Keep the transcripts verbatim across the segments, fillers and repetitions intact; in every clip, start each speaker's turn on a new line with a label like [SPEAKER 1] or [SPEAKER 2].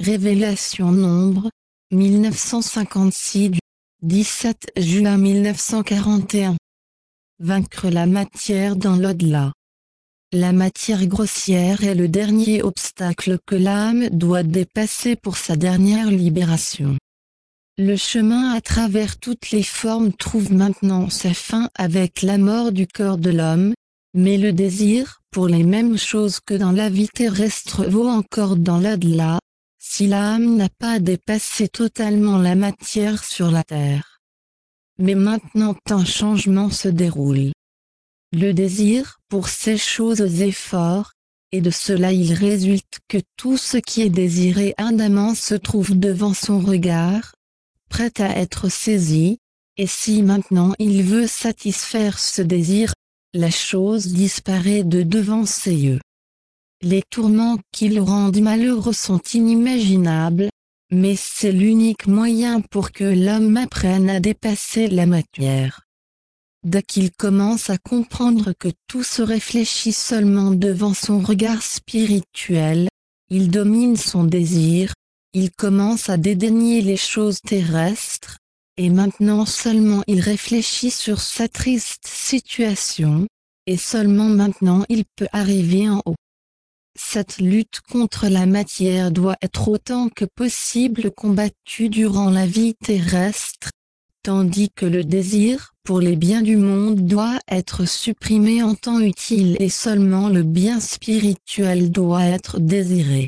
[SPEAKER 1] Révélation Nombre, mille neuf cent cinquante-six du dix-sept juin mille neuf cent quarante et un. Vaincre la matière dans l'au-delà. La matière grossière est le dernier obstacle que l'âme doit dépasser pour sa dernière libération. Le chemin à travers toutes les formes trouve maintenant sa fin avec la mort du corps de l'homme, mais le désir pour les mêmes choses que dans la vie terrestre vaut encore dans l'au-delà, si l'âme n'a pas dépassé totalement la matière sur la terre. Mais maintenant un changement se déroule. Le désir pour ces choses est fort, et de cela il résulte que tout ce qui est désiré ardemment se trouve devant son regard, prêt à être saisi, et si maintenant il veut satisfaire ce désir, la chose disparaît de devant ses yeux. Les tourments qui le rendent malheureux sont inimaginables, mais c'est l'unique moyen pour que l'homme apprenne à dépasser la matière. Dès qu'il commence à comprendre que tout se réfléchit seulement devant son regard spirituel, il domine son désir, il commence à dédaigner les choses terrestres, et maintenant seulement il réfléchit sur sa triste situation, et seulement maintenant il peut arriver en haut. Cette lutte contre la matière doit être autant que possible combattue durant la vie terrestre, tandis que le désir pour les biens du monde doit être supprimé en temps utile et seulement le bien spirituel doit être désiré.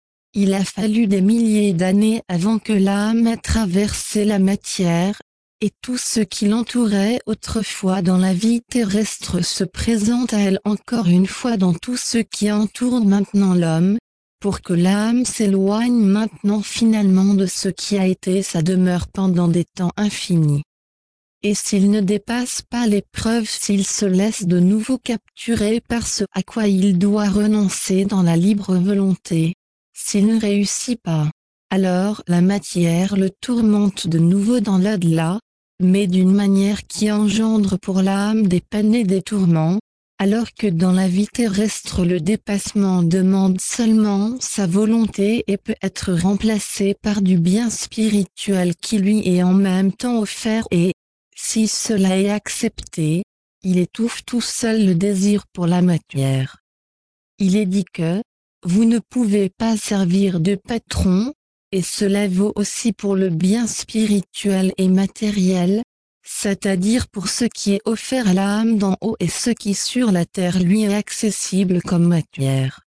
[SPEAKER 1] Il a fallu des milliers d'années avant que l'âme ait traversé la matière, et tout ce qui l'entourait autrefois dans la vie terrestre se présente à elle encore une fois dans tout ce qui entoure maintenant l'homme, pour que l'âme s'éloigne maintenant finalement de ce qui a été sa demeure pendant des temps infinis. Et s'il ne dépasse pas l'épreuve, s'il se laisse de nouveau capturer par ce à quoi il doit renoncer dans la libre volonté, s'il ne réussit pas, alors la matière le tourmente de nouveau dans l'au-delà, mais d'une manière qui engendre pour l'âme des peines et des tourments, alors que dans la vie terrestre le dépassement demande seulement sa volonté et peut être remplacé par du bien spirituel qui lui est en même temps offert et, si cela est accepté, il étouffe tout seul le désir pour la matière. Il est dit que, vous ne pouvez pas servir de patron, et cela vaut aussi pour le bien spirituel et matériel, c'est-à-dire pour ce qui est offert à l'âme d'en haut et ce qui sur la terre lui est accessible comme matière.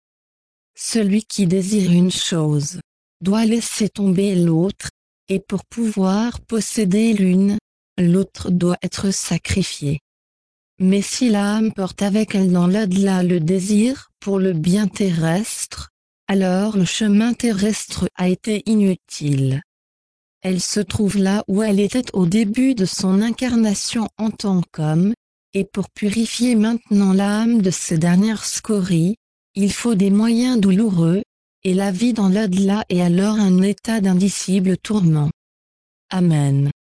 [SPEAKER 1] Celui qui désire une chose, doit laisser tomber l'autre, et pour pouvoir posséder l'une, l'autre doit être sacrifié. Mais si l'âme porte avec elle dans l'au-delà le désir pour le bien terrestre, alors le chemin terrestre a été inutile. Elle se trouve là où elle était au début de son incarnation en tant qu'homme, et pour purifier maintenant l'âme de ces dernières scories, il faut des moyens douloureux, et la vie dans l'au-delà est alors un état d'indicible tourment. Amen.